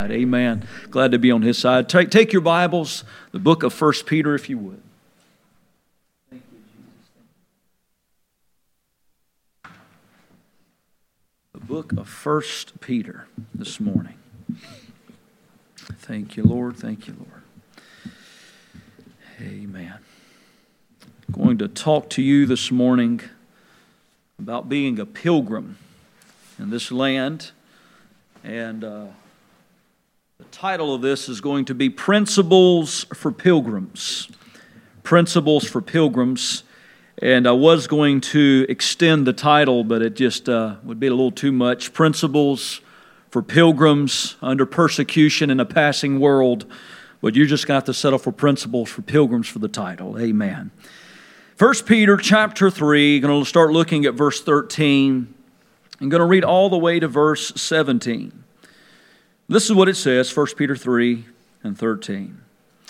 Amen. Glad to be on his side. Take your Bibles, the book of 1 Peter, if you would. Thank you, Jesus. The book of 1 Peter this morning. Thank you, Lord. Thank you, Lord. Amen. I'm going to talk to you this morning about being a pilgrim in this land. And the title of this is going to be Principles for Pilgrims. Principles for Pilgrims. And I was going to extend the title, but it just would be a little too much. Principles for Pilgrims under persecution in a passing world. But you just got to settle for Principles for Pilgrims for the title. Amen. 1 Peter chapter 3, going to start looking at verse 13. I'm going to read all the way to verse 17. This is what it says, 1 Peter 3 and 13.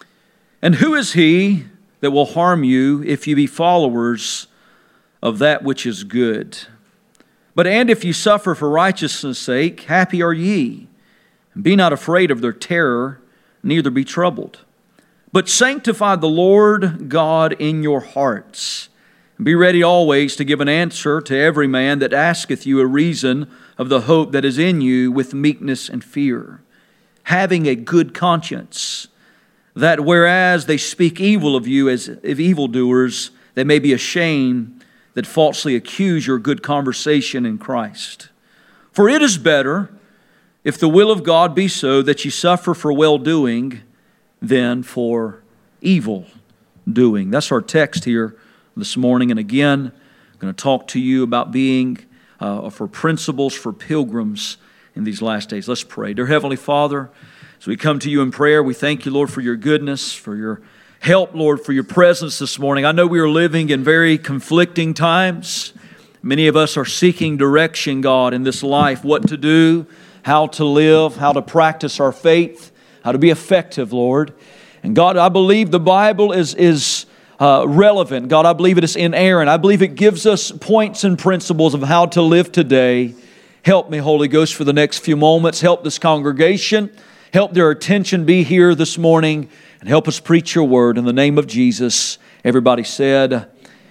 And who is he that will harm you if you be followers of that which is good? But and if you suffer for righteousness' sake, happy are ye. And be not afraid of their terror, neither be troubled. But sanctify the Lord God in your hearts. And be ready always to give an answer to every man that asketh you a reason of the hope that is in you with meekness and fear, having a good conscience, that whereas they speak evil of you as of evildoers, they may be ashamed that falsely accuse your good conversation in Christ. For it is better, if the will of God be so, that ye suffer for well-doing than for evil doing. That's our text here this morning. And again, I'm going to talk to you about being for principles for pilgrims in these last days. Let's pray. Dear Heavenly Father, as we come to you in prayer, we thank you, Lord, for your goodness, for your help, Lord, for your presence this morning. I know we are living in very conflicting times. Many of us are seeking direction, God, in this life, what to do, how to live, how to practice our faith, how to be effective, Lord. And God, I believe the Bible is relevant. God, I believe it is inerrant. I believe it gives us points and principles of how to live today. Help me, Holy Ghost, for the next few moments. Help this congregation. Help their attention be here this morning. And help us preach your word in the name of Jesus. Everybody said,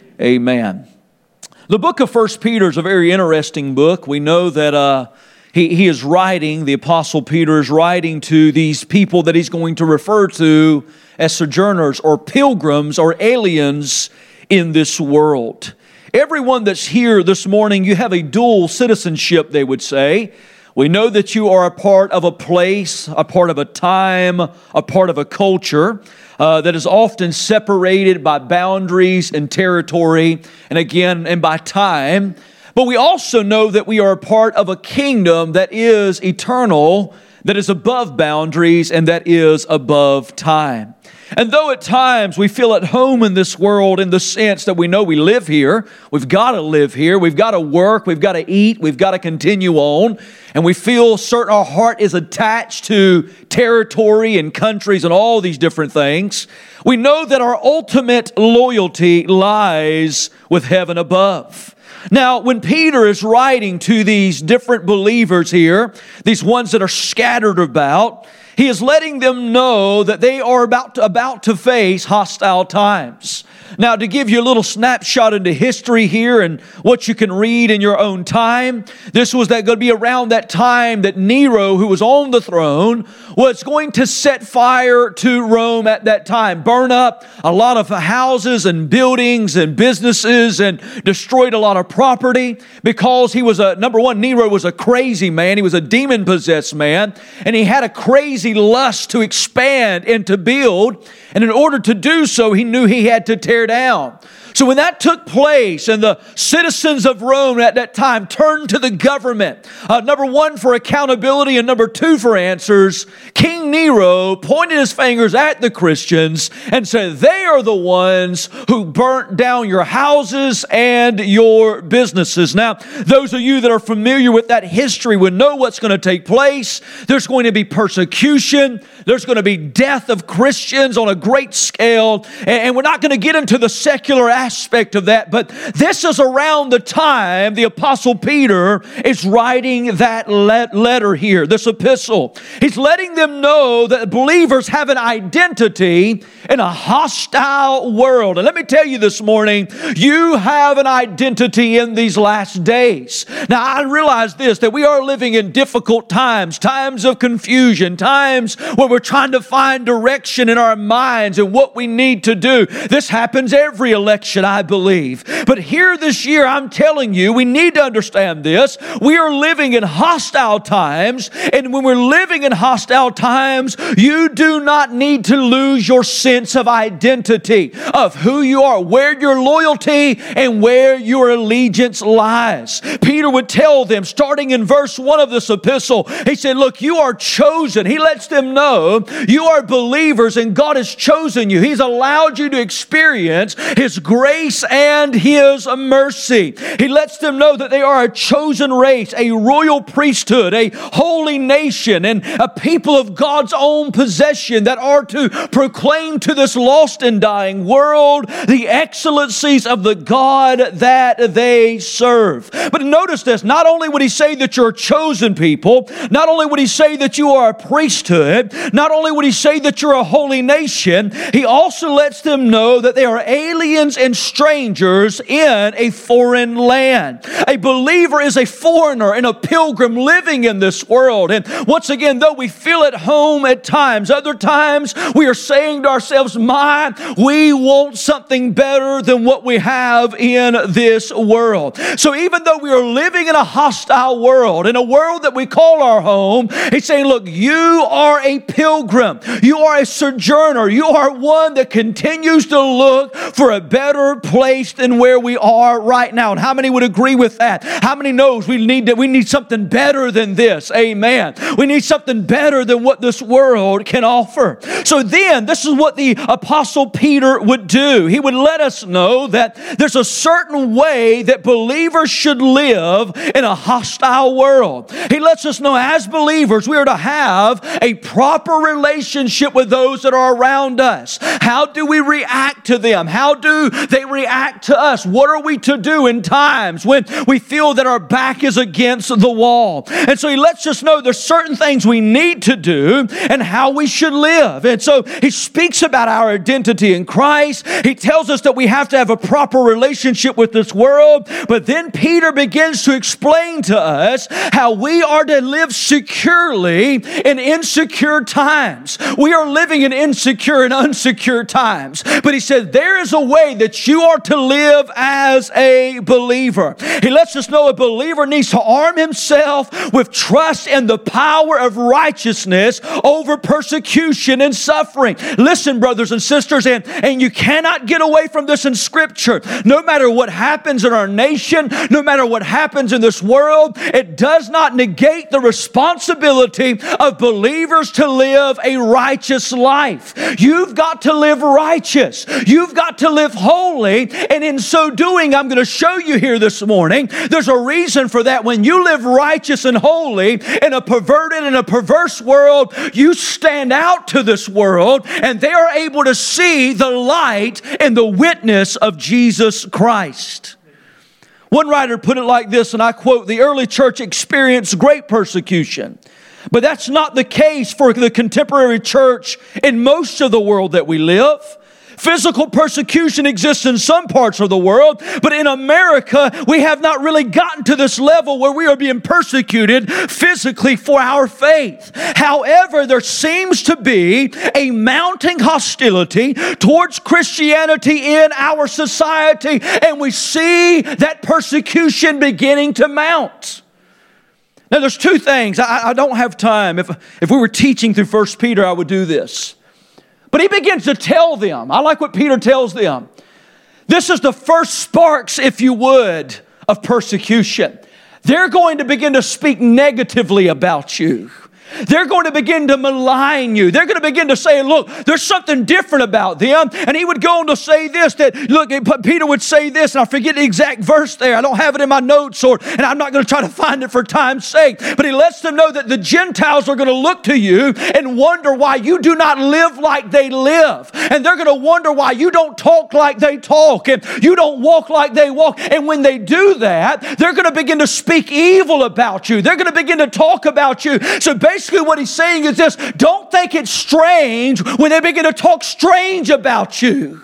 amen. The book of 1 Peter is a very interesting book. We know that he is writing, the Apostle Peter is writing to these people that he's going to refer to as sojourners or pilgrims or aliens in this world. Everyone that's here this morning, you have a dual citizenship, they would say. We know that you are a part of a place, a part of a time, a part of a culture that is often separated by boundaries and territory, and by time. But we also know that we are a part of a kingdom that is eternal, that is above boundaries, and that is above time. And though at times we feel at home in this world in the sense that we know we live here, we've got to live here, we've got to work, we've got to eat, we've got to continue on, and we feel certain our heart is attached to territory and countries and all these different things, we know that our ultimate loyalty lies with heaven above. Now, when Peter is writing to these different believers here, these ones that are scattered about, he is letting them know that they are about to face hostile times. Now, to give you a little snapshot into history here and what you can read in your own time, this was going to be around that time that Nero, who was on the throne, was going to set fire to Rome at that time, burn up a lot of houses and buildings and businesses and destroyed a lot of property because he was number one, Nero was a crazy man. He was a demon-possessed man, and he had a crazy lust to expand and to build. And in order to do so, he knew he had to tear down. So when that took place and the citizens of Rome at that time turned to the government, number one for accountability and number two for answers, King Nero pointed his fingers at the Christians and said, they are the ones who burnt down your houses and your businesses. Now, those of you that are familiar with that history would know what's going to take place. There's going to be persecution. There's going to be death of Christians on a great scale. And we're not going to get into the secular aspect of that, but this is around the time the Apostle Peter is writing that letter here, this epistle. He's letting them know that believers have an identity in a hostile world. And let me tell you this morning, you have an identity in these last days. Now, I realize this, that we are living in difficult times, times of confusion, times where we're trying to find direction in our minds and what we need to do. This happens every election, I believe. But here this year, I'm telling you, we need to understand this. We are living in hostile times, and when we're living in hostile times, you do not need to lose your sense of identity, of who you are, where your loyalty and where your allegiance lies. Peter would tell them, starting in verse 1 of this epistle, he said, look, you are chosen. He lets them know you are believers and God has chosen you. He's allowed you to experience His grace and His mercy. He lets them know that they are a chosen race, a royal priesthood, a holy nation, and a people of God's own possession that are to proclaim to this lost and dying world the excellencies of the God that they serve. But notice this, not only would he say that you're a chosen people, not only would he say that you are a priesthood, not only would he say that you're a holy nation, he also lets them know that they are aliens and strangers in a foreign land. A believer is a foreigner and a pilgrim living in this world. And once again, though we feel at home at times, other times we are saying to ourselves, we want something better than what we have in this world. So even though we are living in a hostile world, in a world that we call our home, he's saying, look, you are a pilgrim. You are a sojourner. You are one that continues to look for a better place than where we are right now. And how many would agree with that? How many knows we need something better than this? Amen. We need something better than what this world can offer. So then, this is what the Apostle Peter would do. He would let us know that there's a certain way that believers should live in a hostile world. He lets us know as believers we are to have a proper relationship with those that are around us. How do we react to them? How do they react to us? What are we to do in times when we feel that our back is against the wall? And so he lets us know there's certain things we need to do and how we should live. And so he speaks about our identity in Christ. He tells us that we have to have a proper relationship with this world. But then Peter begins to explain to us how we are to live securely in insecure times. We are living in insecure and unsecure times. But he said there is a way that you are to live as a believer. He lets us know a believer needs to arm himself with trust and the power of righteousness over persecution and suffering. Listen, brothers and sisters, and you cannot get away from this in Scripture. No matter what happens in our nation, no matter what happens in this world, it does not negate the responsibility of believers to live a righteous life. You've got to live righteous. You've got to live holy. And in so doing, I'm going to show you here this morning, there's a reason for that. When you live righteous and holy in a perverted and a perverse world, you stand out to this world and they are able to see the light and the witness of Jesus Christ. One writer put it like this, and I quote, "The early church experienced great persecution, but that's not the case for the contemporary church in most of the world that we live. Physical persecution exists in some parts of the world, but in America, we have not really gotten to this level where we are being persecuted physically for our faith. However, there seems to be a mounting hostility towards Christianity in our society, and we see that persecution beginning to mount." Now, there's two things. I don't have time. If we were teaching through 1 Peter, I would do this. But he begins to tell them, I like what Peter tells them. This is the first sparks, if you would, of persecution. They're going to begin to speak negatively about you. They're going to begin to malign you. They're going to begin to say, look, there's something different about them. And he would go on to say this, that, look, Peter would say this, and I forget the exact verse there. I don't have it in my notes, and I'm not going to try to find it for time's sake. But he lets them know that the Gentiles are going to look to you and wonder why you do not live like they live. And they're going to wonder why you don't talk like they talk, and you don't walk like they walk. And when they do that, they're going to begin to speak evil about you. They're going to begin to talk about you. So basically what he's saying is this: don't think it's strange when they begin to talk strange about you.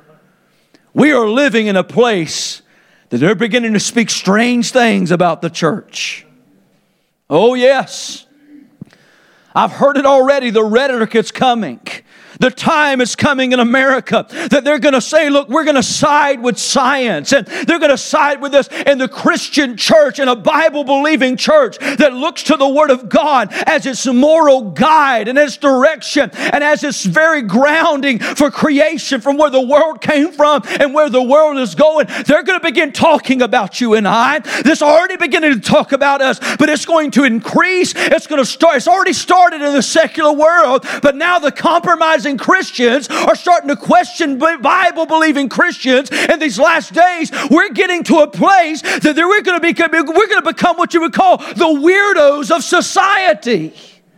We are living in a place that they're beginning to speak strange things about the church. Oh yes. I've heard it already. The rhetoric is coming. The time is coming in America that they're going to say, look, we're going to side with science, and they're going to side with us in the Christian church, in a Bible-believing church that looks to the Word of God as its moral guide and its direction and as its very grounding for creation, from where the world came from and where the world is going. They're going to begin talking about you and I. This already beginning to talk about us, but it's going to increase. It's going to start. It's already started in the secular world, but now the compromising Christians are starting to question Bible-believing Christians. In these last days, we're getting to a place that we're going to become what you would call the weirdos of society.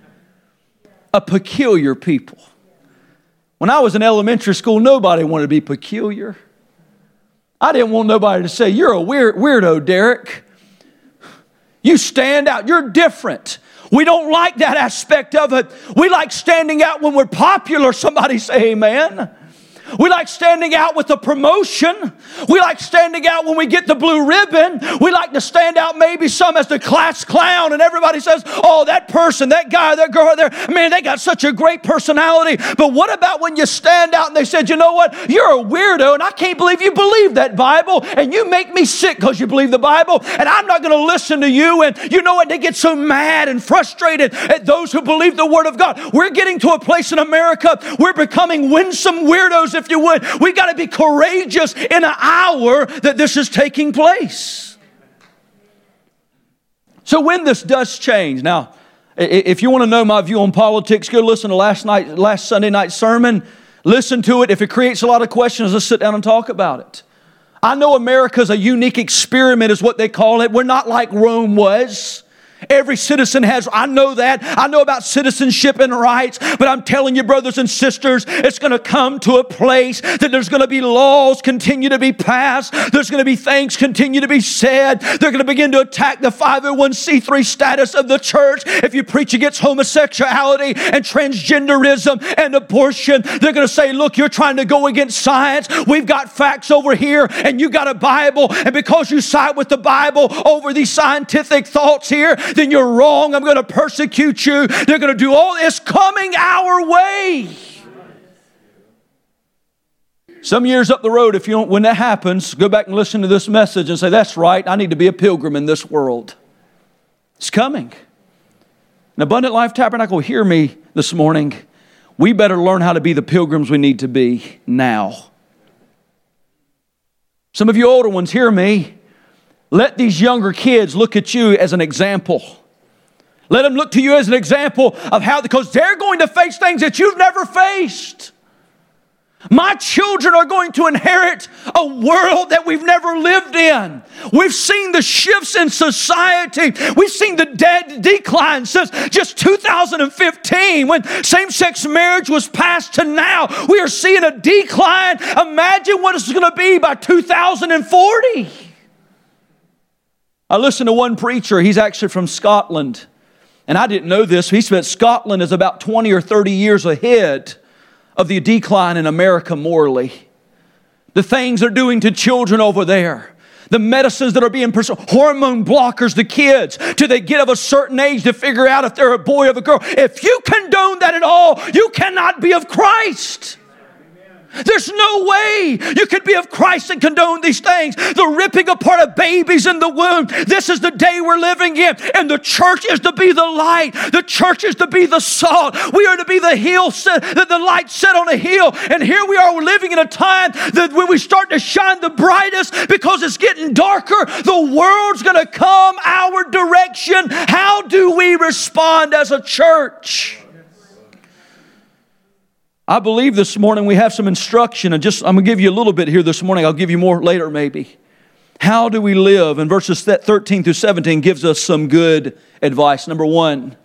A peculiar people. When I was in elementary school, nobody wanted to be peculiar. I didn't want nobody to say, you're a weirdo, Derek. You stand out. You're different. We don't like that aspect of it. We like standing out when we're popular. Somebody say amen. We like standing out with a promotion. We like standing out when we get the blue ribbon. We like to stand out maybe some as the class clown, and everybody says, oh, that person, that guy, that girl there, man, they got such a great personality. But what about when you stand out and they said, you know what, you're a weirdo, and I can't believe you believe that Bible, and you make me sick because you believe the Bible, and I'm not going to listen to you. And you know what, they get so mad and frustrated at those who believe the Word of God. We're getting to a place in America, we're becoming winsome weirdos, if you would. We got to be courageous in an hour that this is taking place. So when this does change, now, if you want to know my view on politics, go listen to last Sunday night's sermon. Listen to it. If it creates a lot of questions, let's sit down and talk about it. I know America's a unique experiment, is what they call it. We're not like Rome was. Every citizen has, I know that. I know about citizenship and rights, but I'm telling you, brothers and sisters, it's going to come to a place that there's going to be laws continue to be passed. There's going to be things continue to be said. They're going to begin to attack the 501c3 status of the church. If you preach against homosexuality and transgenderism and abortion, they're going to say, look, you're trying to go against science. We've got facts over here, and you got a Bible, and because you side with the Bible over these scientific thoughts here, then you're wrong. I'm going to persecute you. They're going to do all this coming our way. Some years up the road, when that happens, go back and listen to this message and say, that's right, I need to be a pilgrim in this world. It's coming. And Abundant Life Tabernacle, hear me this morning. We better learn how to be the pilgrims we need to be now. Some of you older ones, hear me. Let these younger kids look at you as an example. Let them look to you as an example of how, because they're going to face things that you've never faced. My children are going to inherit a world that we've never lived in. We've seen the shifts in society. We've seen the decline since just 2015 when same-sex marriage was passed to now. We are seeing a decline. Imagine what it's going to be by 2040. I listened to one preacher. He's actually from Scotland. And I didn't know this. He said Scotland is about 20 or 30 years ahead of the decline in America morally. The things they're doing to children over there. The medicines that are being prescribed. Hormone blockers to kids till they get of a certain age to figure out if they're a boy or a girl. If you condone that at all, you cannot be of Christ. There's no way you could be of Christ and condone these things. The ripping apart of babies in the womb. This is the day we're living in. And the church is to be the light. The church is to be the salt. We are to be the hill, the light set on a hill. And here we are living in a time that when we start to shine the brightest because it's getting darker, the world's going to come our direction. How do we respond as a church? I believe this morning we have some instruction, and I'm going to give you a little bit here this morning. I'll give you more later maybe. How do we live? And verses 13 through 17 gives us some good advice. Number one,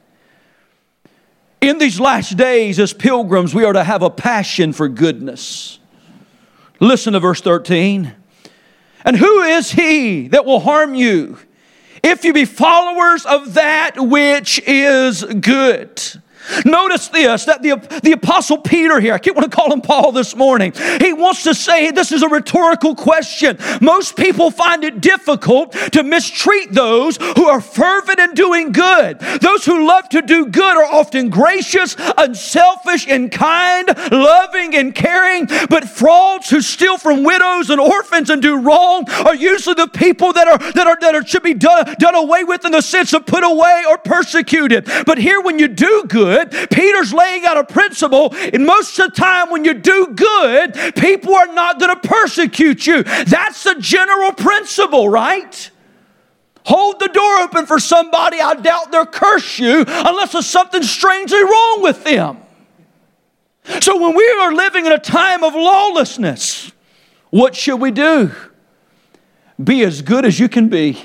in these last days as pilgrims, we are to have a passion for goodness. Listen to verse 13. And who is he that will harm you if you be followers of that which is good? Notice this, that the Apostle Peter here, I keep want to call him Paul this morning. He wants to say this is a rhetorical question. Most people find it difficult to mistreat those who are fervent in doing good. Those who love to do good are often gracious, unselfish, and kind, loving and caring. But frauds who steal from widows and orphans and do wrong are usually the people that should be done away with in the sense of put away or persecuted. But here when you do good, Peter's laying out a principle, and most of the time when you do good, people are not going to persecute you. That's the general principle, right? Hold the door open for somebody, I doubt they'll curse you unless there's something strangely wrong with them. So when we are living in a time of lawlessness, what should we do? Be as good as you can be.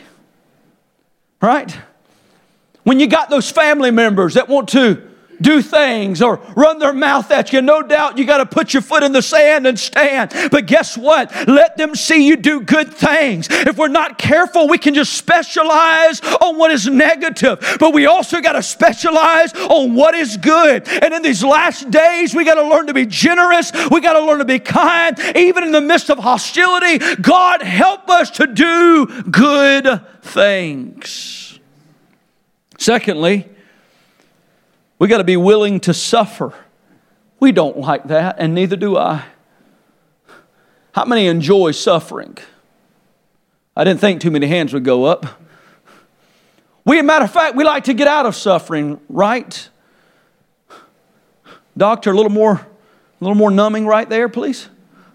Right? When you got those family members that want to do things or run their mouth at you, no doubt you got to put your foot in the sand and stand. But guess what? Let them see you do good things. If we're not careful, we can just specialize on what is negative. But we also got to specialize on what is good. And in these last days, we got to learn to be generous. We got to learn to be kind. Even in the midst of hostility, God help us to do good things. Secondly, we got to be willing to suffer. We don't like that, and neither do I. How many enjoy suffering? I didn't think too many hands would go up. Matter of fact, we like to get out of suffering, right? Doctor, a little more numbing right there, please.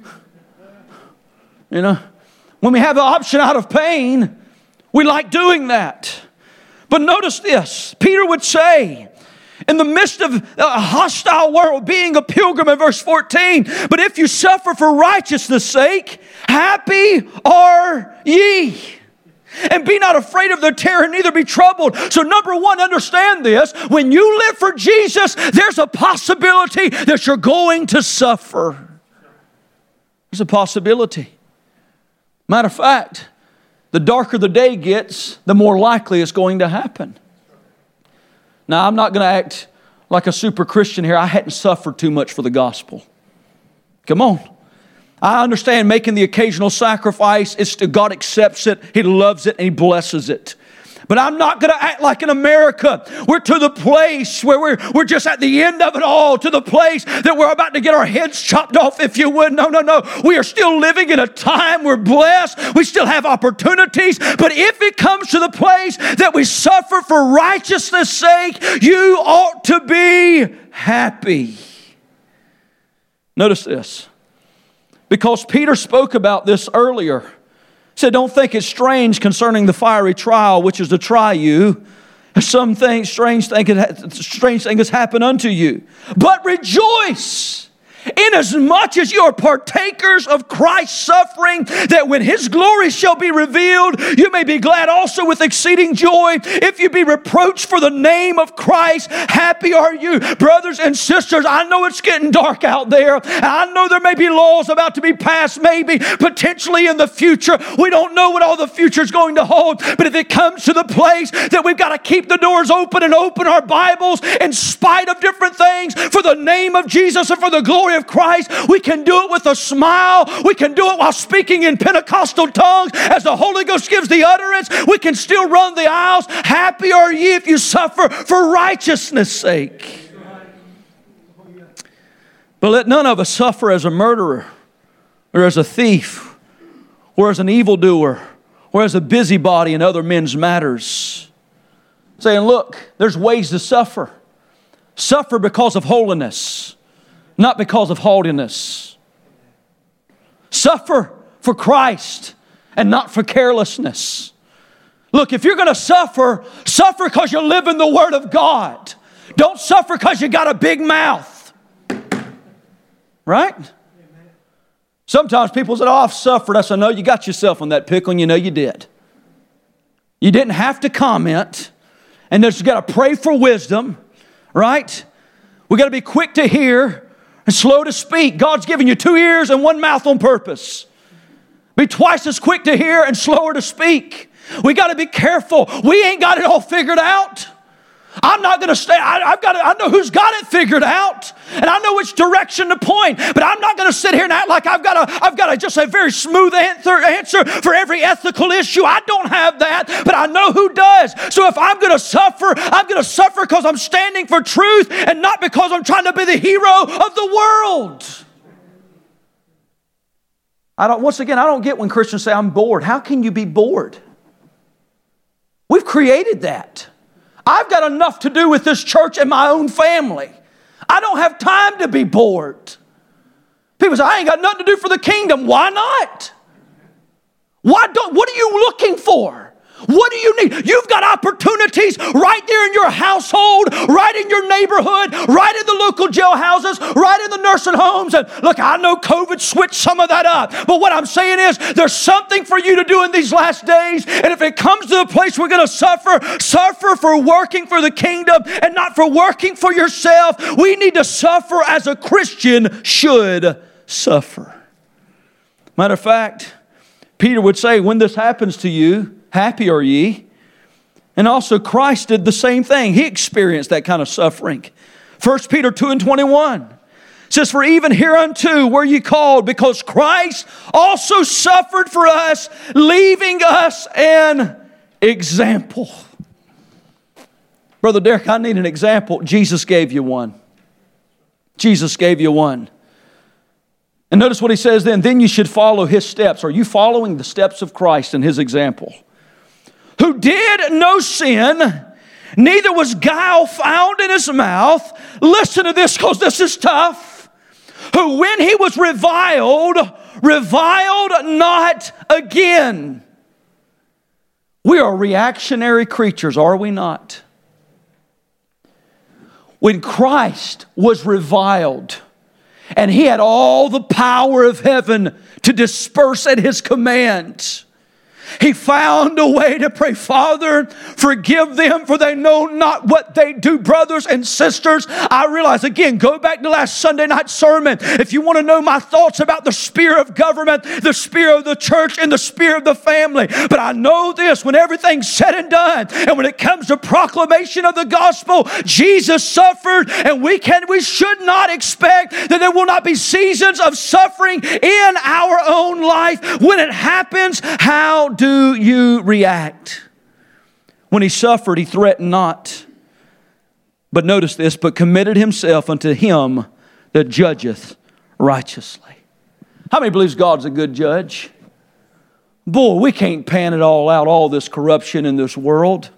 You know, when we have the option out of pain, we like doing that. But notice this, Peter would say, in the midst of a hostile world, being a pilgrim in verse 14, but if you suffer for righteousness' sake, happy are ye. And be not afraid of their terror, neither be troubled. So number one, understand this. When you live for Jesus, there's a possibility that you're going to suffer. There's a possibility. Matter of fact, the darker the day gets, the more likely it's going to happen. Now, I'm not going to act like a super Christian here. I hadn't suffered too much for the gospel. Come on. I understand making the occasional sacrifice. God accepts it. He loves it and He blesses it. But I'm not going to act like in America. We're to the place where we're just at the end of it all, to the place that we're about to get our heads chopped off, if you would. No. We are still living in a time we're blessed. We still have opportunities. But if it comes to the place that we suffer for righteousness' sake, you ought to be happy. Notice this. Because Peter spoke about this earlier. He said, don't think it's strange concerning the fiery trial which is to try you. Some things, strange thing has happened unto you. But rejoice, inasmuch as you are partakers of Christ's suffering, that when His glory shall be revealed, you may be glad also with exceeding joy. If you be reproached for the name of Christ, happy are you. Brothers and sisters, I know it's getting dark out there. I know there may be laws about to be passed, maybe, potentially in the future. We don't know what all the future is going to hold. But if it comes to the place that we've got to keep the doors open and open our Bibles in spite of different things for the name of Jesus and for the glory of Christ, we can do it with a smile. We can do it while speaking in Pentecostal tongues as the Holy Ghost gives the utterance. We can still run the aisles. Happy are ye if you suffer for righteousness' sake. But let none of us suffer as a murderer, or as a thief, or as an evildoer, or as a busybody in other men's matters. Saying, look, there's ways to suffer. Suffer because of holiness, not because of haughtiness. Suffer for Christ and not for carelessness. Look, if you're going to suffer, suffer because you live in the Word of God. Don't suffer because you got a big mouth. Right? Sometimes people say, oh, I've suffered. I said, no, you got yourself in that pickle and you know you did. You didn't have to comment. And you got to pray for wisdom. Right? We got to be quick to hear and slow to speak. God's given you 2 ears and 1 mouth on purpose. Be twice as quick to hear and slower to speak. We got to be careful. We ain't got it all figured out. I'm not going to stay. I know who's got it figured out, and I know which direction to point. But I'm not going to sit here and act like I've got just a very smooth answer for every ethical issue. I don't have that, but I know who does. So if I'm going to suffer because I'm standing for truth, and not because I'm trying to be the hero of the world. I don't get when Christians say, I'm bored. How can you be bored? We've created that. I've got enough to do with this church and my own family. I don't have time to be bored. People say, I ain't got nothing to do for the kingdom. Why not? What are you looking for? What do you need? You've got opportunities right there in your household, right in your neighborhood, right in the local jailhouses, right in the nursing homes. And look, I know COVID switched some of that up. But what I'm saying is there's something for you to do in these last days. And if it comes to the place we're going to suffer for working for the kingdom and not for working for yourself. We need to suffer as a Christian should suffer. Matter of fact, Peter would say, when this happens to you, happy are ye. And also Christ did the same thing. He experienced that kind of suffering. 1 Peter 2:21 says, for even hereunto were ye called, because Christ also suffered for us, leaving us an example. Brother Derek, I need an example. Jesus gave you one. Jesus gave you one. And notice what he says then you should follow his steps. Are you following the steps of Christ and his example? Who did no sin, neither was guile found in his mouth. Listen to this, because this is tough. Who when he was reviled not again. We are reactionary creatures, are we not? When Christ was reviled, and he had all the power of heaven to disperse at his command, he found a way to pray, Father, forgive them, for they know not what they do. Brothers and sisters, I realize, again, go back to last Sunday night sermon. If you want to know my thoughts about the sphere of government, the sphere of the church, and the sphere of the family. But I know this, when everything's said and done, and when it comes to proclamation of the gospel, Jesus suffered, and we should not expect that there will not be seasons of suffering in our own life. When it happens, how do you react? When he suffered, he threatened not. But notice this, but committed himself unto him that judgeth righteously. How many believes God's a good judge? Boy, we can't pan it all out, all this corruption in this world.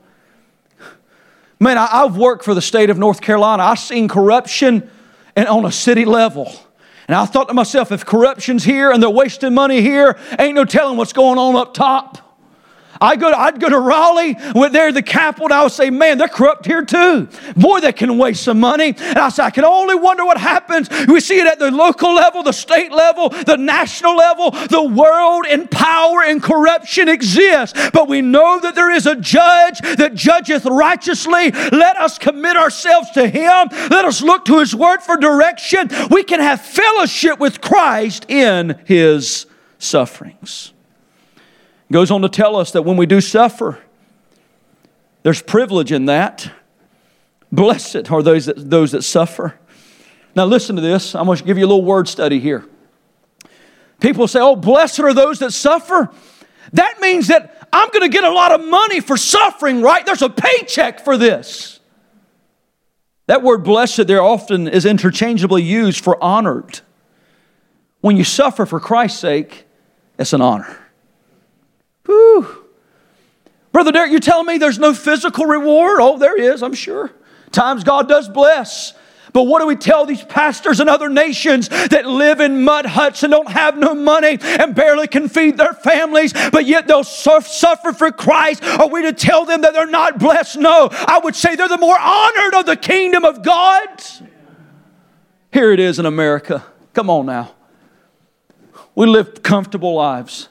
Man, I've worked for the state of North Carolina. I've seen corruption on a city level. And I thought to myself, if corruption's here and they're wasting money here, ain't no telling what's going on up top. I'd go to Raleigh, when they're the capital, and I would say, man, they're corrupt here too. Boy, they can waste some money. And I said, I can only wonder what happens. We see it at the local level, the state level, the national level. The world in power and corruption exists. But we know that there is a judge that judgeth righteously. Let us commit ourselves to him. Let us look to his word for direction. We can have fellowship with Christ in his sufferings. Goes on to tell us that when we do suffer, there's privilege in that. Blessed are those that suffer. Now listen to this. I'm going to give you a little word study here. People say, oh, blessed are those that suffer. That means that I'm going to get a lot of money for suffering, right? There's a paycheck for this. That word blessed there often is interchangeably used for honored. When you suffer for Christ's sake, it's an honor. Whew. Brother Derek, you're telling me there's no physical reward? Oh, there is, I'm sure. Times God does bless. But what do we tell these pastors in other nations that live in mud huts and don't have no money and barely can feed their families, but yet they'll suffer for Christ? Are we to tell them that they're not blessed? No, I would say they're the more honored of the kingdom of God. Here it is in America. Come on now. We live comfortable lives.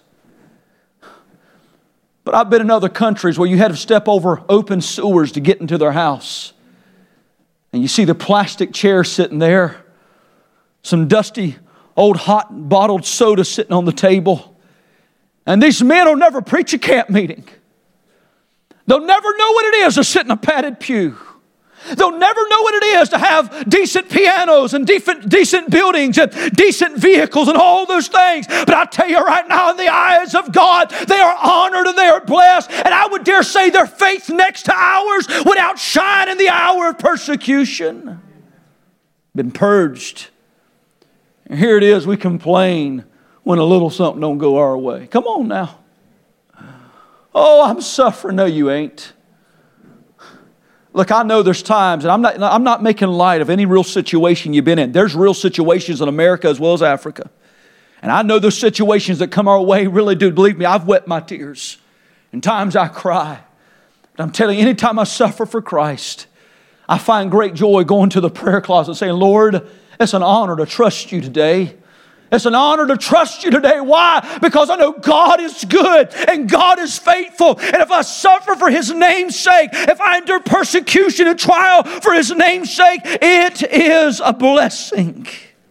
But I've been in other countries where you had to step over open sewers to get into their house. And you see the plastic chair sitting there, some dusty old hot bottled soda sitting on the table. And these men will never preach a camp meeting. They'll never know what it is to sit in a padded pew. They'll never know what it is to have decent pianos and decent buildings and decent vehicles and all those things. But I tell you right now, in the eyes of God, they are honored and they are blessed. And I would dare say their faith next to ours would outshine in the hour of persecution. Been purged. And here it is, we complain when a little something don't go our way. Come on now. Oh, I'm suffering. No, you ain't. Look, I know there's times, and I'm not making light of any real situation you've been in. There's real situations in America as well as Africa. And I know those situations that come our way really do. Believe me, I've wept my tears. And times I cry. But I'm telling you, anytime I suffer for Christ, I find great joy going to the prayer closet and saying, Lord, it's an honor to trust you today. It's an honor to trust you today. Why? Because I know God is good and God is faithful. And if I suffer for His name's sake, if I endure persecution and trial for His name's sake, it is a blessing.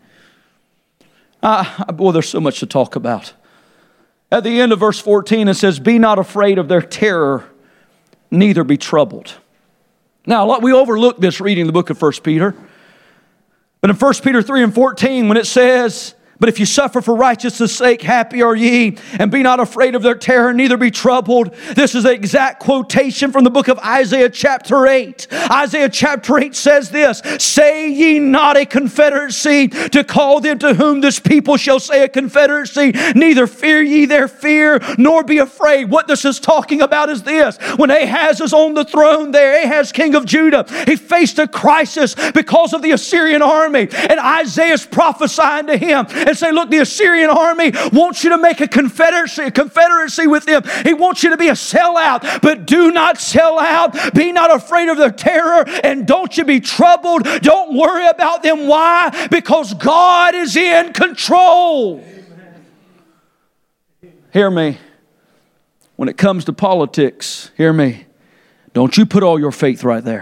Boy, there's so much to talk about. At the end of verse 14, it says, be not afraid of their terror, neither be troubled. Now, we overlook this reading the book of 1 Peter. But in 1 Peter 3 and 14, when it says, but if you suffer for righteousness' sake, happy are ye, and be not afraid of their terror, neither be troubled. This is the exact quotation from the book of Isaiah chapter 8. Isaiah chapter 8 says this, say ye not a confederacy to call them to whom this people shall say a confederacy, neither fear ye their fear, nor be afraid. What this is talking about is this. When Ahaz is on the throne there, Ahaz king of Judah, he faced a crisis because of the Assyrian army, and Isaiah's prophesying to him and say, look, the Assyrian army wants you to make a confederacy with them. He wants you to be a sellout, but do not sell out. Be not afraid of their terror, and don't you be troubled. Don't worry about them. Why? Because God is in control. Amen. Hear me. When it comes to politics, hear me. Don't you put all your faith right there.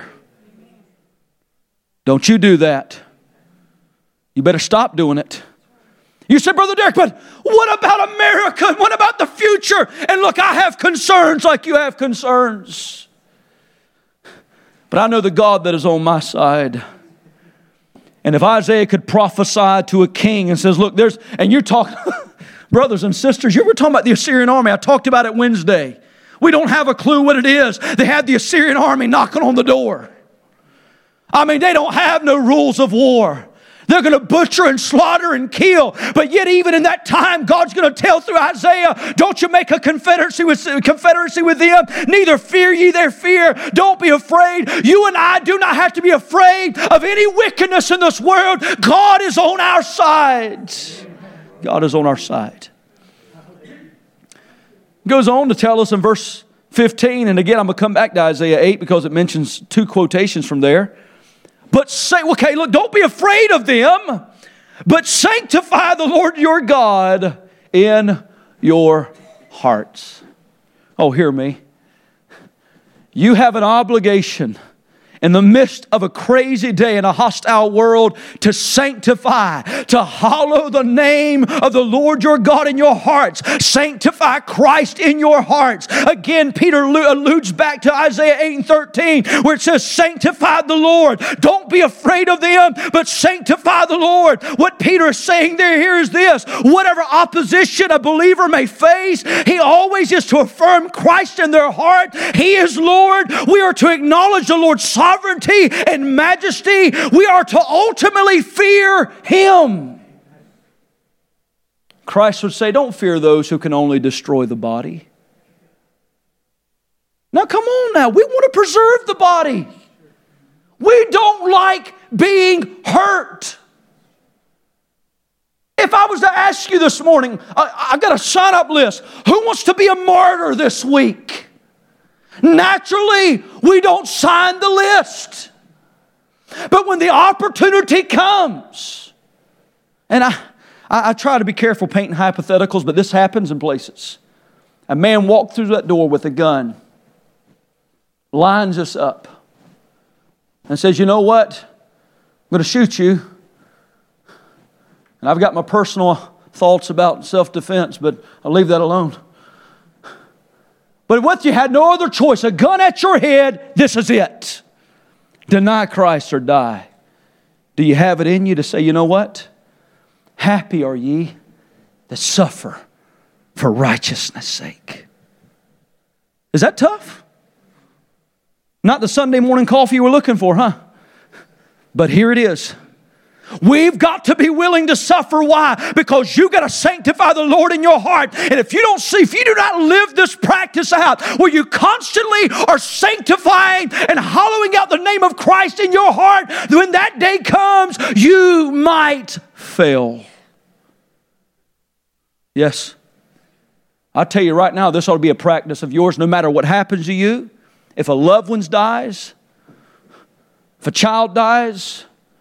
Don't you do that. You better stop doing it. You said, Brother Derek, but what about America? What about the future? And look, I have concerns like you have concerns. But I know the God that is on my side. And if Isaiah could prophesy to a king and says, look, and you're talking, brothers and sisters, you were talking about the Assyrian army. I talked about it Wednesday. We don't have a clue what it is. They had the Assyrian army knocking on the door. I mean, they don't have no rules of war. They're going to butcher and slaughter and kill. But yet even in that time, God's going to tell through Isaiah, don't you make a confederacy with them. Neither fear ye their fear. Don't be afraid. You and I do not have to be afraid of any wickedness in this world. God is on our side. God is on our side. Goes on to tell us in verse 15, and again, I'm going to come back to Isaiah 8 because it mentions two quotations from there. But say, okay, look, don't be afraid of them, but sanctify the Lord your God in your hearts. Oh, hear me. You have an obligation in the midst of a crazy day in a hostile world to sanctify, to hallow the name of the Lord your God in your hearts. Sanctify Christ in your hearts. Again, Peter alludes back to Isaiah 8 and 13 where it says, sanctify the Lord. Don't be afraid of them, but sanctify the Lord. What Peter is saying there here is this. Whatever opposition a believer may face, he always is to affirm Christ in their heart. He is Lord. We are to acknowledge the Lord's sovereignty sovereignty and majesty. We are to ultimately fear Him. Christ would say, don't fear those who can only destroy the body. Now come on now, we want to preserve the body. We don't like being hurt. If I was to ask you this morning, I got a sign-up list. Who wants to be a martyr this week? Naturally, we don't sign the list. But when the opportunity comes, and I try to be careful painting hypotheticals, but this happens in places. A man walked through that door with a gun, lines us up, and says, you know what? I'm going to shoot you. And I've got my personal thoughts about self-defense, but I'll leave that alone. But what you had no other choice, a gun at your head, this is it. Deny Christ or die. Do you have it in you to say, you know what? Happy are ye that suffer for righteousness' sake. Is that tough? Not the Sunday morning coffee you were looking for, huh? But here it is. We've got to be willing to suffer. Why? Because you got to sanctify the Lord in your heart. And if you do not live this practice out, where you constantly are sanctifying and hollowing out the name of Christ in your heart, when that day comes, you might fail. Yes. I tell you right now, this ought to be a practice of yours, no matter what happens to you. If a loved one dies, if a child dies,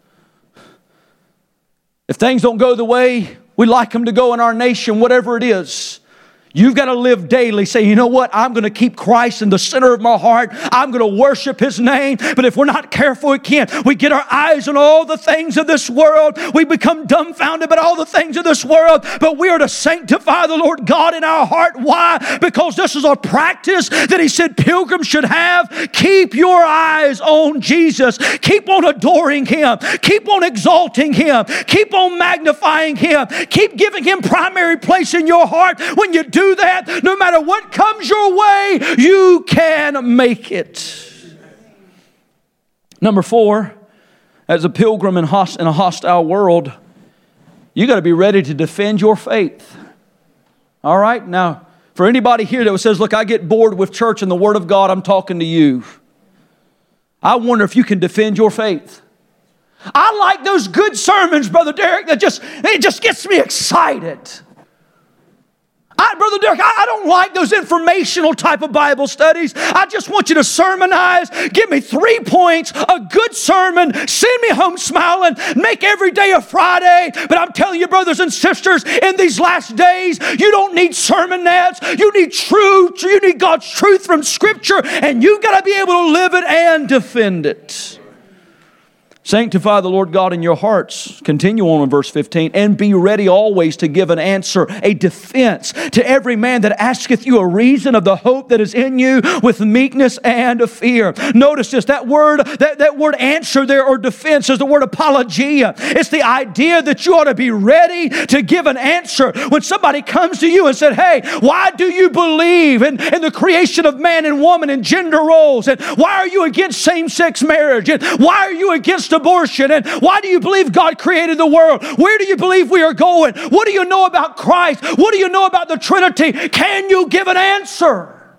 if things don't go the way we'd like them to go in our nation, whatever it is, you've got to live daily. Say, you know what? I'm going to keep Christ in the center of my heart. I'm going to worship His name. But if we're not careful, we get our eyes on all the things of this world. We become dumbfounded by all the things of this world. But we are to sanctify the Lord God in our heart. Why? Because this is a practice that He said pilgrims should have. Keep your eyes on Jesus. Keep on adoring Him. Keep on exalting Him. Keep on magnifying Him. Keep giving Him primary place in your heart. When you do that, no matter what comes your way, you can make it. Number 4, as a pilgrim in a hostile world, you got to be ready to defend your faith. All right? Now, for anybody here that says, look, I get bored with church and the Word of God, I'm talking to you. I wonder if you can defend your faith. I like those good sermons, Brother Derek, it just gets me excited. Brother Derek, I don't like those informational type of Bible studies. I just want you to sermonize. Give me 3 points, a good sermon, send me home smiling, make every day a Friday. But I'm telling you, brothers and sisters, in these last days, you don't need sermonettes. You need truth. You need God's truth from Scripture, and you've got to be able to live it and defend it. Sanctify the Lord God in your hearts. Continue on in verse 15. And be ready always to give an answer, a defense to every man that asketh you a reason of the hope that is in you with meekness and fear. Notice this, that word answer there or defense is the word apologia. It's the idea that you ought to be ready to give an answer. When somebody comes to you and said, hey, why do you believe in the creation of man and woman and gender roles? And why are you against same-sex marriage? And why are you against abortion? And why do you believe God created the world? Where do you believe we are going? What do you know about Christ? What do you know about the Trinity? Can you give an answer?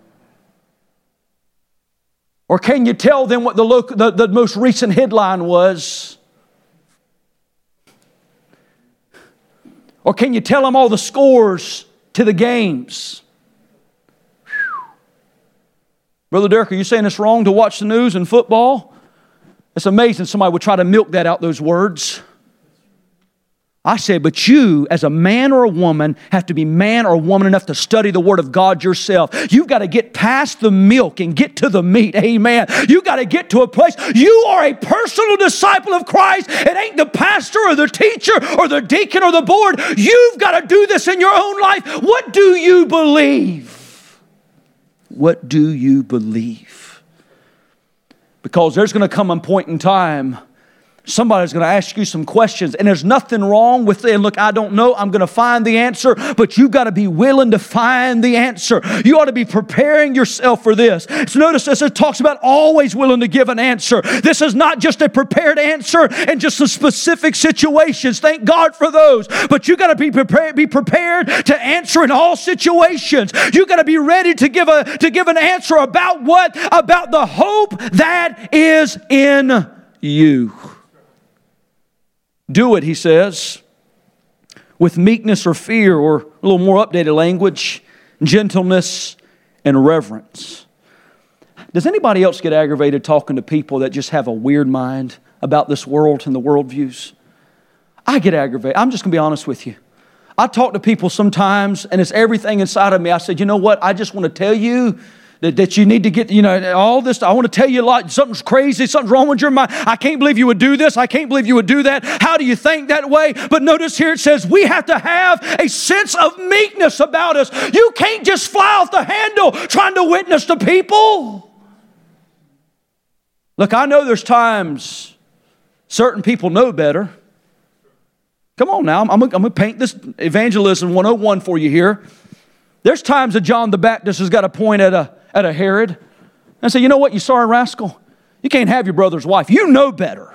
Or can you tell them what the most recent headline was? Or can you tell them all the scores to the games? Brother Derek, are you saying it's wrong to watch the news and football? It's amazing somebody would try to milk that out, those words. I said, but you, as a man or a woman, have to be man or woman enough to study the Word of God yourself. You've got to get past the milk and get to the meat. Amen. You've got to get to a place. You are a personal disciple of Christ. It ain't the pastor or the teacher or the deacon or the board. You've got to do this in your own life. What do you believe? What do you believe? Because there's going to come a point in time Somebody's going to ask you some questions, and there's nothing wrong with saying, look, I don't know, I'm going to find the answer, but you've got to be willing to find the answer. You ought to be preparing yourself for this. So notice this, it talks about always willing to give an answer. This is not just a prepared answer in just some specific situations. Thank God for those. But you've got to be prepared to answer in all situations. You've got to be ready to give an answer about what? About the hope that is in you. Do it, he says, with meekness or fear, or a little more updated language, gentleness and reverence. Does anybody else get aggravated talking to people that just have a weird mind about this world and the worldviews? I get aggravated. I'm just going to be honest with you. I talk to people sometimes, and it's everything inside of me. I said, you know what? I just want to tell you that you need to get, all this. I want to tell you like something's crazy, something's wrong with your mind. I can't believe you would do this. I can't believe you would do that. How do you think that way? But notice here it says we have to have a sense of meekness about us. You can't just fly off the handle trying to witness to people. Look, I know there's times certain people know better. Come on now, I'm going to paint this evangelism 101 for you here. There's times that John the Baptist has got a point at a Herod and say, you know what, you sorry rascal? You can't have your brother's wife. You know better.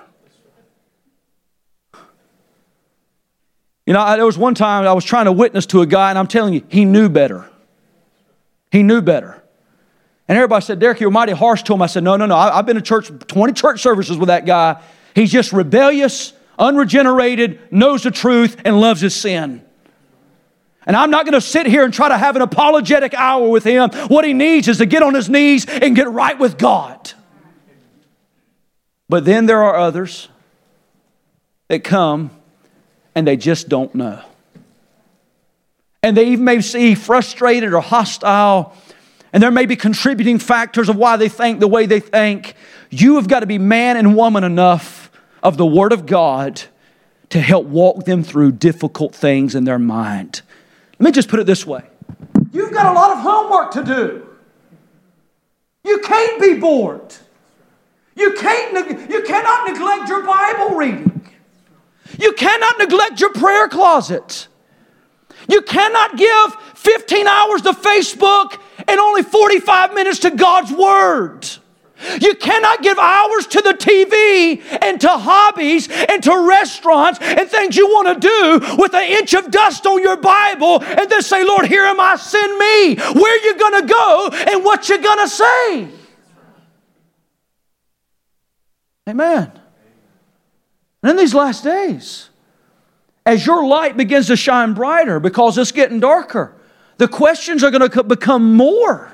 There was one time I was trying to witness to a guy, and I'm telling you, he knew better. He knew better. And everybody said, Derek, you're mighty harsh to him. I said, no. I've been to 20 church services with that guy. He's just rebellious, unregenerated, knows the truth, and loves his sin. And I'm not going to sit here and try to have an apologetic hour with him. What he needs is to get on his knees and get right with God. But then there are others that come and they just don't know. And they even may see frustrated or hostile, and there may be contributing factors of why they think the way they think. You have got to be man and woman enough of the Word of God to help walk them through difficult things in their mind. Let me just put it this way. You've got a lot of homework to do. You can't be bored. You cannot neglect your Bible reading. You cannot neglect your prayer closet. You cannot give 15 hours to Facebook and only 45 minutes to God's Word. You cannot give hours to the TV and to hobbies and to restaurants and things you want to do with an inch of dust on your Bible and then say, Lord, here am I, send me. Where you going to go and what you going to say? Amen. And in these last days, as your light begins to shine brighter because it's getting darker, the questions are going to become more.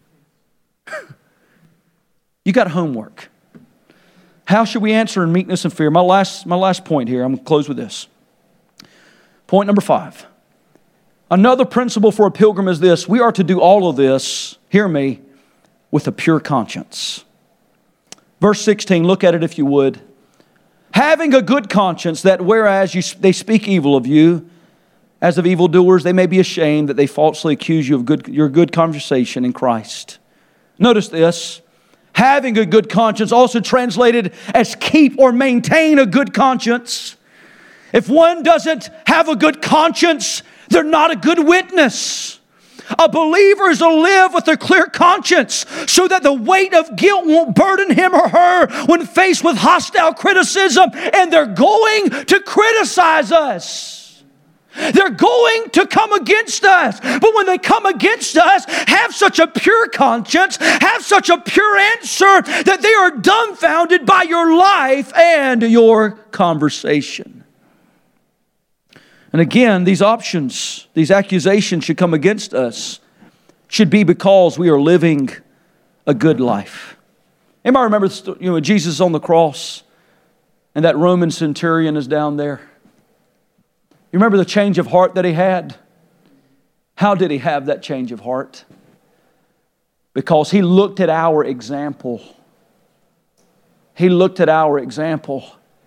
You got homework. How should we answer in meekness and fear? My last point here, I'm going to close with this. Point number 5. Another principle for a pilgrim is this. We are to do all of this, hear me, with a pure conscience. Verse 16, look at it if you would. Having a good conscience, that whereas they speak evil of you, as of evildoers, they may be ashamed that they falsely accuse you of your good conversation in Christ. Notice this. Having a good conscience, also translated as keep or maintain a good conscience. If one doesn't have a good conscience, they're not a good witness. A believer is to live with a clear conscience so that the weight of guilt won't burden him or her when faced with hostile criticism, and they're going to criticize us. They're going to come against us. But when they come against us, have such a pure conscience, have such a pure answer that they are dumbfounded by your life and your conversation. And again, these options, these accusations should come against us, should be because we are living a good life. Anybody remember Jesus on the cross and that Roman centurion is down there? You remember the change of heart that he had? How did he have that change of heart? Because he looked at our example. He looked at our example.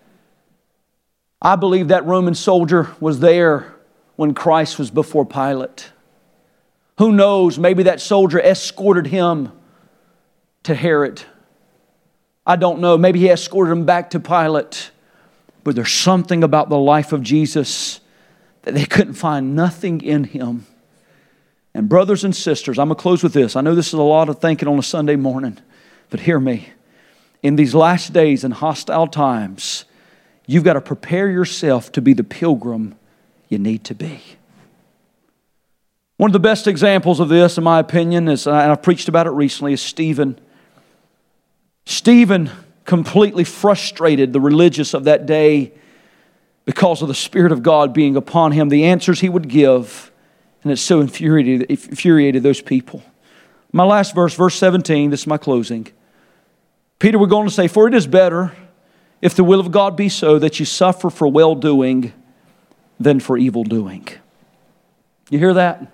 I believe that Roman soldier was there when Christ was before Pilate. Who knows, maybe that soldier escorted him to Herod. I don't know, maybe he escorted him back to Pilate. But there's something about the life of Jesus that they couldn't find nothing in Him. And brothers and sisters, I'm going to close with this. I know this is a lot of thinking on a Sunday morning, but hear me. In these last days and hostile times, you've got to prepare yourself to be the pilgrim you need to be. One of the best examples of this, in my opinion, is, and I've preached about it recently, is Stephen. Stephen completely frustrated the religious of that day because of the Spirit of God being upon him, the answers he would give, and it so infuriated those people. My last verse, verse 17, this is my closing. Peter would go on to say, "For it is better, if the will of God be so, that you suffer for well-doing than for evil-doing." You hear that?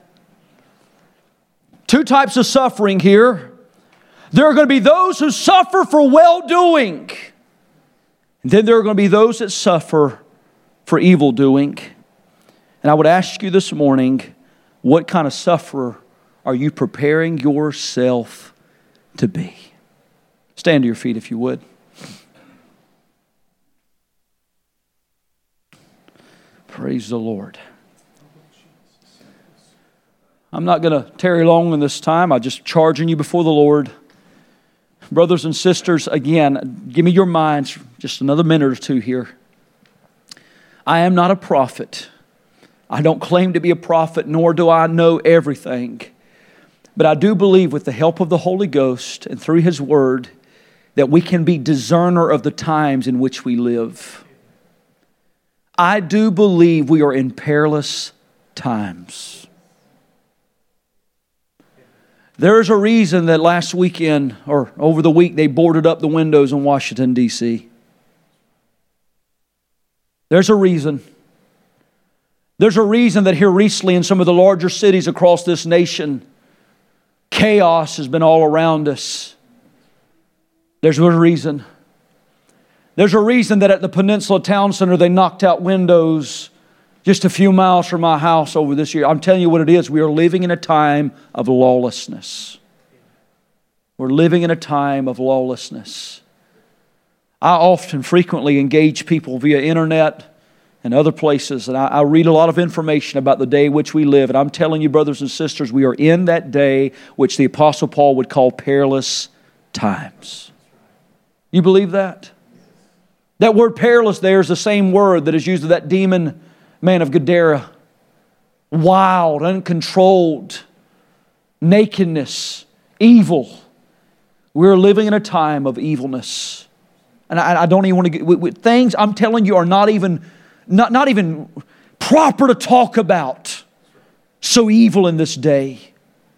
Two types of suffering here. There are going to be those who suffer for well-doing. And then there are going to be those that suffer for evil-doing. And I would ask you this morning, what kind of sufferer are you preparing yourself to be? Stand to your feet if you would. Praise the Lord. I'm not going to tarry long in this time. I'm just charging you before the Lord. Brothers and sisters, again, give me your minds just another minute or two here. I am not a prophet. I don't claim to be a prophet, nor do I know everything. But I do believe with the help of the Holy Ghost and through His Word that we can be discerner of the times in which we live. I do believe we are in perilous times. There's a reason that last weekend, or over the week, they boarded up the windows in Washington, D.C. There's a reason. There's a reason that here recently in some of the larger cities across this nation, chaos has been all around us. There's a reason. There's a reason that at the Peninsula Town Center they knocked out windows just a few miles from my house over this year. I'm telling you what it is. We are living in a time of lawlessness. We're living in a time of lawlessness. I often, frequently engage people via internet and other places, and I read a lot of information about the day in which we live. And I'm telling you, brothers and sisters, we are in that day which the Apostle Paul would call perilous times. You believe that? That word perilous there is the same word that is used of that demon man of Gadara. Wild, uncontrolled, nakedness, evil. We're living in a time of evilness. And I don't even want to get with things I'm telling you are not even proper to talk about. So evil in this day.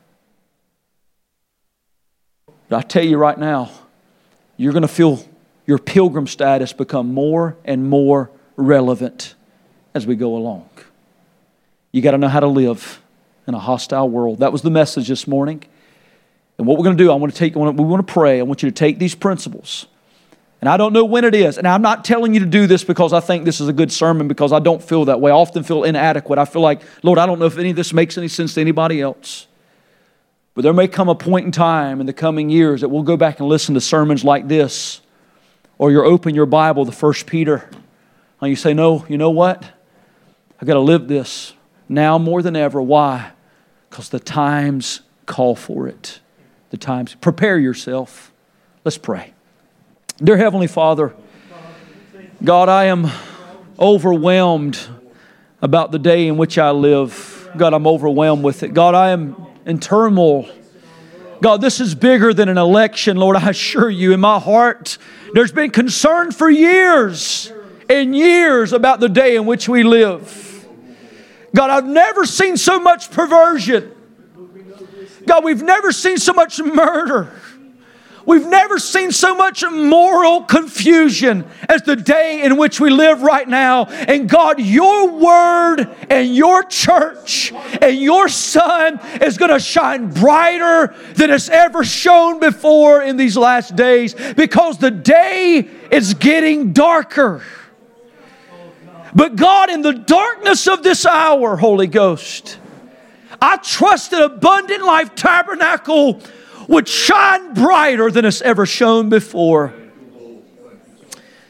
But I tell you right now, you're going to feel your pilgrim status become more and more relevant as we go along. You got to know how to live in a hostile world. That was the message this morning. And what we're going to do, we want to pray. I want you to take these principles. And I don't know when it is. And I'm not telling you to do this because I think this is a good sermon, because I don't feel that way. I often feel inadequate. I feel like, Lord, I don't know if any of this makes any sense to anybody else. But there may come a point in time in the coming years that we'll go back and listen to sermons like this. Or you open your Bible to 1 Peter. And you say, no, you know what? I've got to live this now more than ever. Why? Because the times call for it. The times. Prepare yourself. Let's pray. Dear Heavenly Father, God, I am overwhelmed about the day in which I live. God, I'm overwhelmed with it. God, I am in turmoil. God, this is bigger than an election, Lord. I assure you, in my heart, there's been concern for years and years about the day in which we live. God, I've never seen so much perversion. God, we've never seen so much murder. We've never seen so much moral confusion as the day in which we live right now. And God, your word and your church and your Son is going to shine brighter than it's ever shone before in these last days, because the day is getting darker. But God, in the darkness of this hour, Holy Ghost, I trust that Abundant Life Tabernacle would shine brighter than it's ever shone before.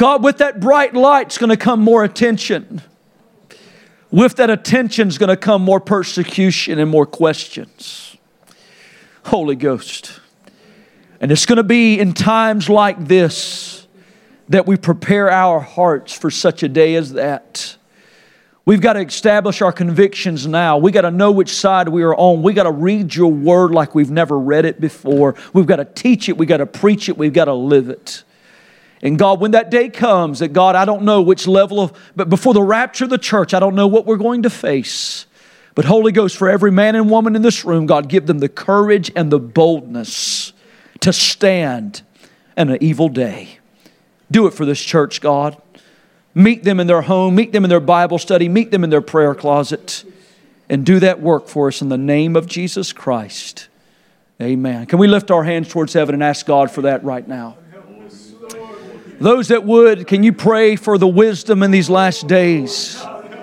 God, with that bright light's going to come more attention. With that attention's going to come more persecution and more questions. Holy Ghost. And it's going to be in times like this that we prepare our hearts for such a day as that. We've got to establish our convictions now. We've got to know which side we are on. We've got to read your word like we've never read it before. We've got to teach it. We've got to preach it. We've got to live it. And God, when that day comes, that God, I don't know which level of, but before the rapture of the church, I don't know what we're going to face. But Holy Ghost, for every man and woman in this room, God, give them the courage and the boldness to stand in an evil day. Do it for this church, God. Meet them in their home, meet them in their Bible study, meet them in their prayer closet, and do that work for us in the name of Jesus Christ. Amen. Can we lift our hands towards heaven and ask God for that right now? Those that would, can you pray for the wisdom in these last days?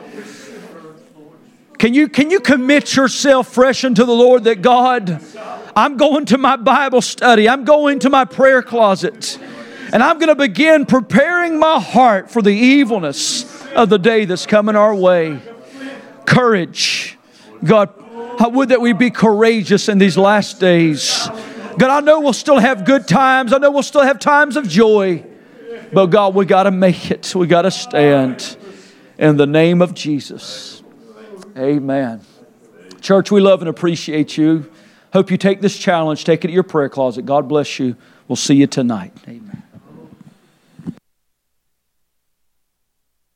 Can you commit yourself fresh unto the Lord that God, I'm going to my Bible study, I'm going to my prayer closet, and I'm going to begin preparing my heart for the evilness of the day that's coming our way. Courage. God, I would that we be courageous in these last days. God, I know we'll still have good times. I know we'll still have times of joy. But God, we got to make it. We got to stand in the name of Jesus. Amen. Church, we love and appreciate you. Hope you take this challenge. Take it to your prayer closet. God bless you. We'll see you tonight. Amen.